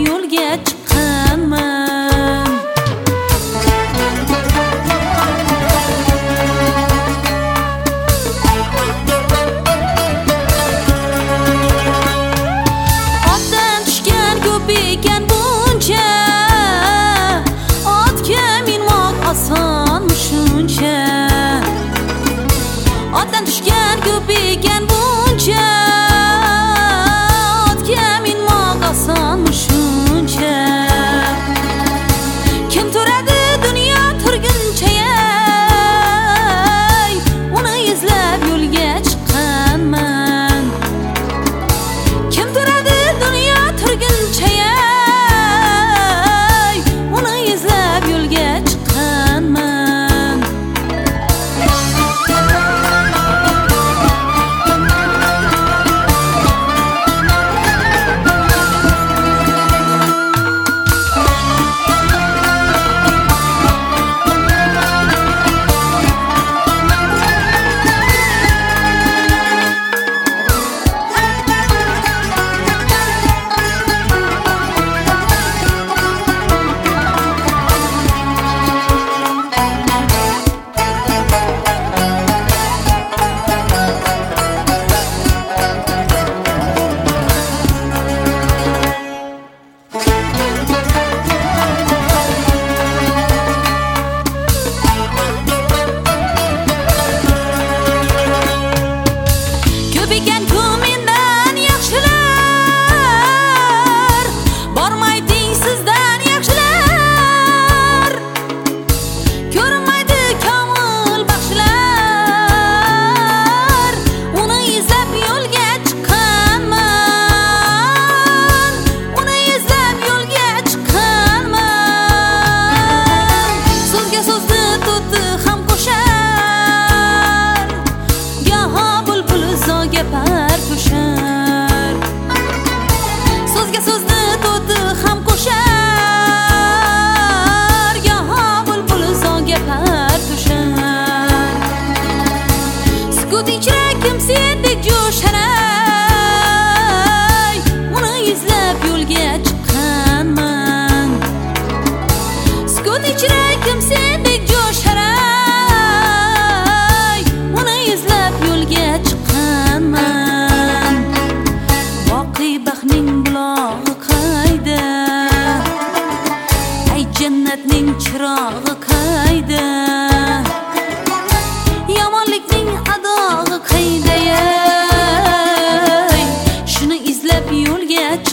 yo'lga chiqqanman. Otdan tushgan ko'p ekan buncha, otga minmoq osonmi shuncha. Otdan tushgan ko'p ekan buncha, otga minmoq osonmi shuncha. Kim turadi dunyo turguncha, uni izlab yo'lga chiqqanman. Kim turadi dunyo turguncha, uni izlab yo'lga chiqqanman. Ekan ko'mindan yaxshilar, bormaydi sizdan yaxshilar. Ko'rinmaydi komil baxshilar, uni izlab yo'lga chiqqanman. Uni izlab yo'lga chiqqanman. So'zga so'zni to'ti ham qo'shar, goho bulbul zo'ga par to'shar. So'zga so'zni to'ti ham qo'shar, goho bulbul zo'ga par to'shar. Sukut ichra kim sendek jo'shar, uni izlab yo'lga chiqqanman. Sukut ichra kim sendek jo'shar, uni izlab yo'lga chiqqanman. Boqiy baxtning bulog'i qayda, ay jannatning chirog'i qayda, yomonlikning adog'i qayda, shuni izlab yo'lga